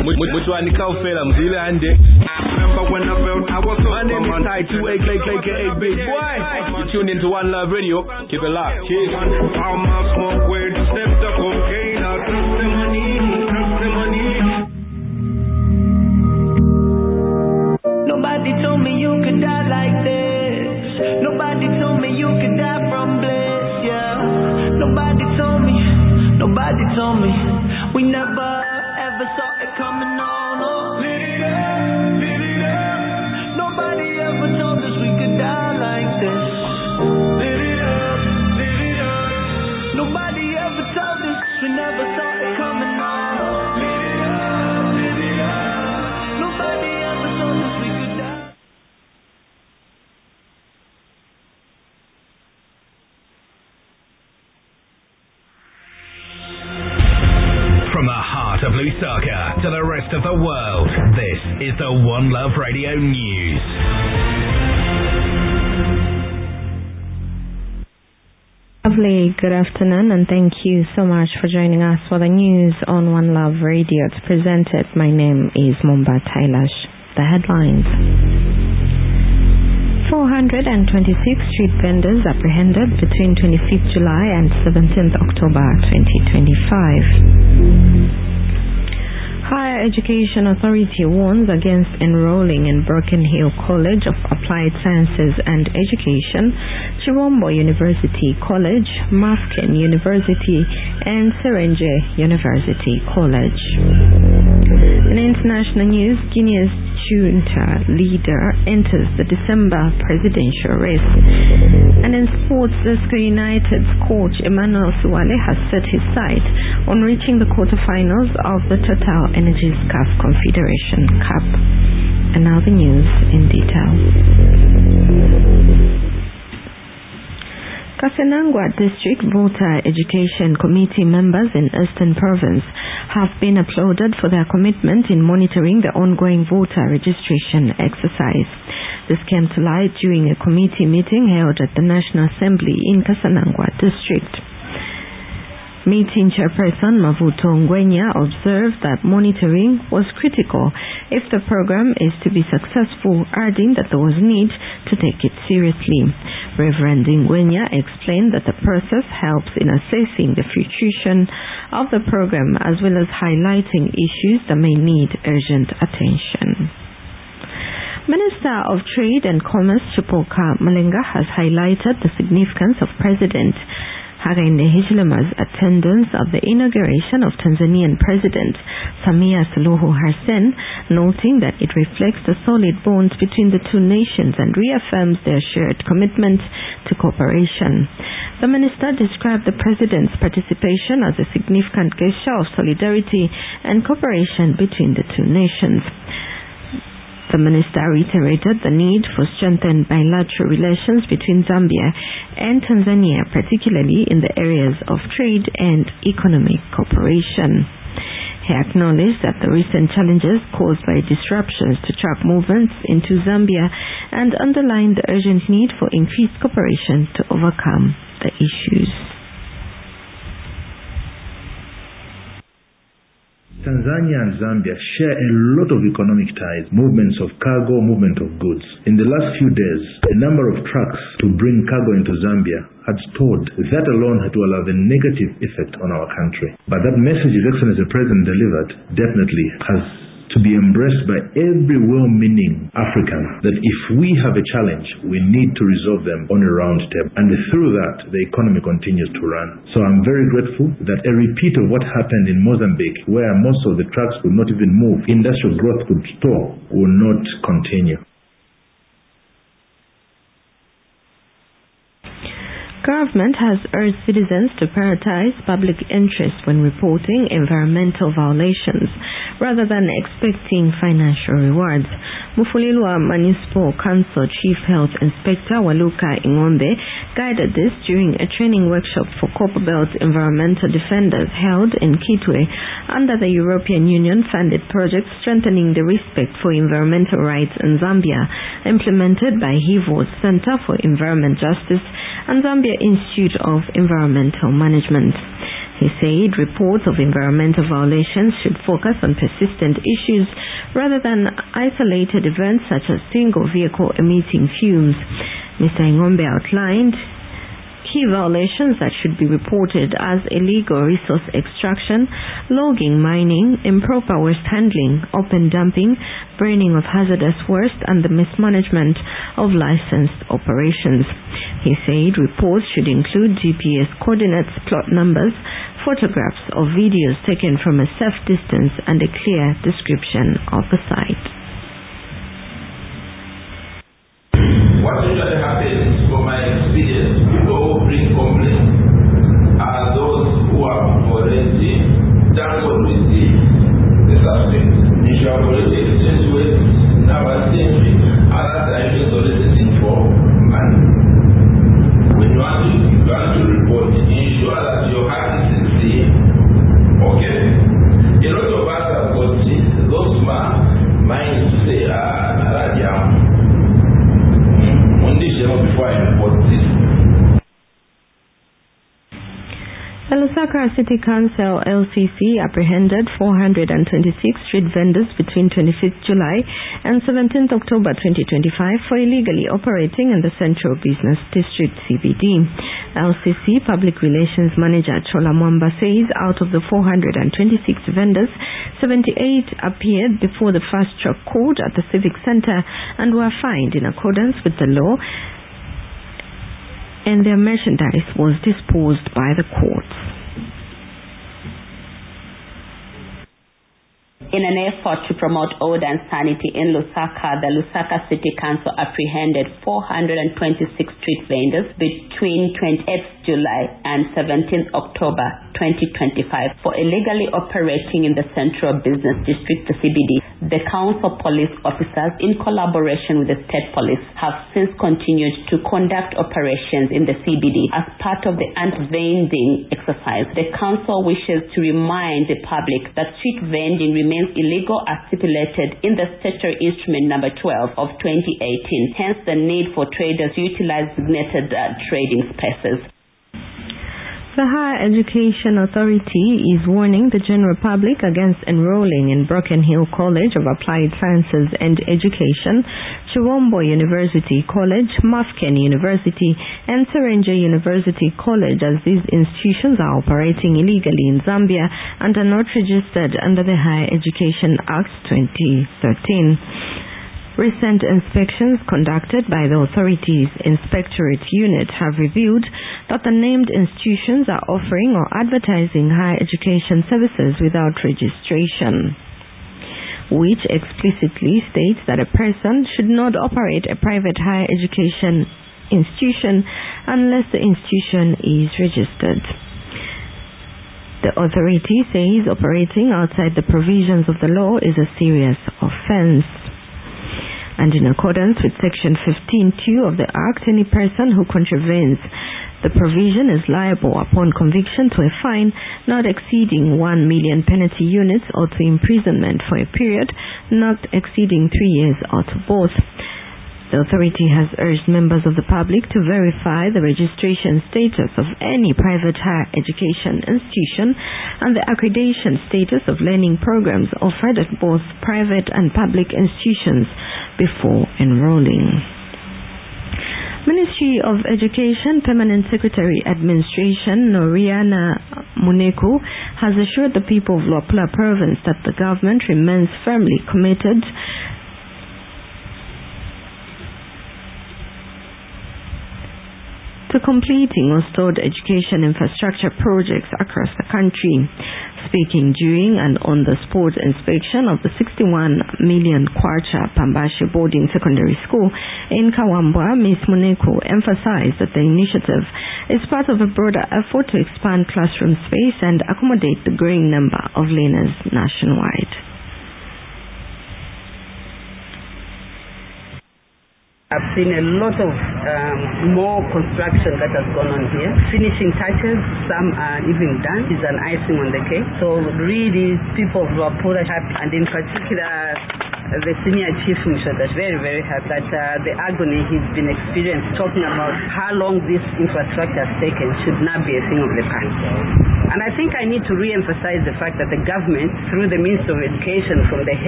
Mutwani Kaufela Mzile Ande. Remember when I felt I was so My name is Tai 2aka Big Boy. You tuned into One Love Radio. Keep it locked. Cheers. How my smoke with steps the cocaine, I trust the money. Nobody told me you could die like this. Nobody told me you could die from bliss, yeah. Nobody told me. We never ever saw it coming on. Oh. Live it up. Nobody ever told us we could die like this. Live it up. Nobody ever told us we never saw it coming on. Oh. Live it up. Nobody ever told us we could die. From the heart of Lusaka to the rest of the world, this is the One Love Radio News. Lovely, good afternoon, and thank you so much for joining us for the news on One Love Radio. It's presented. My name is Mumba Tailash. The headlines. 426 street vendors apprehended between 25th July and 17th October 2025. Higher Education Authority warns against enrolling in Broken Hill College of Applied Sciences and Education, Chirombo University College, Mafken University, and Serenge University College. In international news, Guinea's junta leader enters the December presidential race. And in sports, Zesco United's coach Emmanuel Suwale has set his sight on reaching the quarterfinals of the Total Energies CAF Confederation Cup. And now the news in detail. Kasenangwa District Voter Education Committee members in Eastern Province have been applauded for their commitment in monitoring the ongoing voter registration exercise. This came to light during a committee meeting held at the National Assembly in Kasenangwa District. Meeting Chairperson Mavuto Ngwenya observed that monitoring was critical if the program is to be successful, adding that there was need to take it seriously. Reverend Ngwenya explained that the process helps in assessing the fruition of the program as well as highlighting issues that may need urgent attention. Minister of Trade and Commerce Chipoka Malenga has highlighted the significance of President Hakainde Hichilema's attendance at the inauguration of Tanzanian President Samia Suluhu Hassan, noting that it reflects the solid bonds between the two nations and reaffirms their shared commitment to cooperation. The minister described the president's participation as a significant gesture of solidarity and cooperation between the two nations. The minister reiterated the need for strengthened bilateral relations between Zambia and Tanzania, particularly in the areas of trade and economic cooperation. He acknowledged that the recent challenges caused by disruptions to truck movements into Zambia and underlined the urgent need for increased cooperation to overcome the issues. Tanzania and Zambia share a lot of economic ties, movements of cargo, movement of goods. In the last few days, a number of trucks to bring cargo into Zambia had stalled. That alone had to have a negative effect on our country. But that message His Excellency the President delivered definitely has to be embraced by every well-meaning African, that if we have a challenge, we need to resolve them on a round table. And through that, the economy continues to run. So I'm very grateful that a repeat of what happened in Mozambique, where most of the trucks could not even move, industrial growth could stall, will not continue. Government has urged citizens to prioritize public interest when reporting environmental violations rather than expecting financial rewards. Mufulilwa Municipal Council Chief Health Inspector Waluka Ingonde guided this during a training workshop for Copper Belt environmental defenders held in Kitwe under the European Union funded project Strengthening the Respect for Environmental Rights in Zambia, implemented by HIVO's Center for Environment Justice and Zambia Institute of Environmental Management. He said reports of environmental violations should focus on persistent issues rather than isolated events such as single vehicle emitting fumes. Mr. Ingombe outlined key violations that should be reported as illegal resource extraction, logging, mining, improper waste handling, open dumping, burning of hazardous waste, and the mismanagement of licensed operations. He said reports should include GPS coordinates, plot numbers, photographs or videos taken from a safe distance, and a clear description of the site. What usually happens, from my experience, people who bring complaints are those who have already done what we see the suspect. If you have already exchanged with now assembly, other times is soliciting for money. When you want to report, ensure that your heart is sincere. Okay? A lot of us have got those minds to say, before I report this. The Lusaka City Council LCC apprehended 426 street vendors between 25th July and 17th October 2025 for illegally operating in the Central Business District CBD. LCC Public Relations Manager Chola Mwamba says out of the 426 vendors, 78 appeared before the Fast Track Court at the Civic Center and were fined in accordance with the law, and their merchandise was disposed by the courts. In an effort to promote order and sanity in Lusaka, the Lusaka City Council apprehended 426 street vendors between 28th July and 17th October 2025 for illegally operating in the Central Business District, the CBD. The Council police officers, in collaboration with the State Police, have since continued to conduct operations in the CBD as part of the ant-vending exercise. The Council wishes to remind the public that street vending remains illegal as stipulated in the Statutory Instrument number 12 of 2018, hence the need for traders to utilize designated trading spaces. The Higher Education Authority is warning the general public against enrolling in Broken Hill College of Applied Sciences and Education, Chiwombo University College, Mafken University, and Serenje University College, as these institutions are operating illegally in Zambia and are not registered under the Higher Education Act 2013. Recent inspections conducted by the authority's Inspectorate Unit have revealed that the named institutions are offering or advertising higher education services without registration, which explicitly states that a person should not operate a private higher education institution unless the institution is registered. The authority says operating outside the provisions of the law is a serious offense. And in accordance with Section 15(2) of the Act, any person who contravenes the provision is liable upon conviction to a fine not exceeding 1 million penalty units or to imprisonment for a period not exceeding 3 years or to both. The authority has urged members of the public to verify the registration status of any private higher education institution and the accreditation status of learning programs offered at both private and public institutions before enrolling. Ministry of Education Permanent Secretary Administration Noriana Muneku has assured the people of Luapula Province that the government remains firmly committed to completing restored education infrastructure projects across the country. Speaking during and on the sport inspection of the 61 million Kwacha Pambashi Boarding Secondary School in Kawambwa, Ms. Muneku emphasized that the initiative is part of a broader effort to expand classroom space and accommodate the growing number of learners nationwide. I've seen a lot of more construction that has gone on here. Finishing touches, some are even done. It's an icing on the cake. So really, people of Luapula, and in particular the senior chief Mushoda, very, very happy that the agony he's been experiencing, talking about how long this infrastructure has taken, should not be a thing of the past. And I think I need to re-emphasize the fact that the government, through the Minister of Education, from the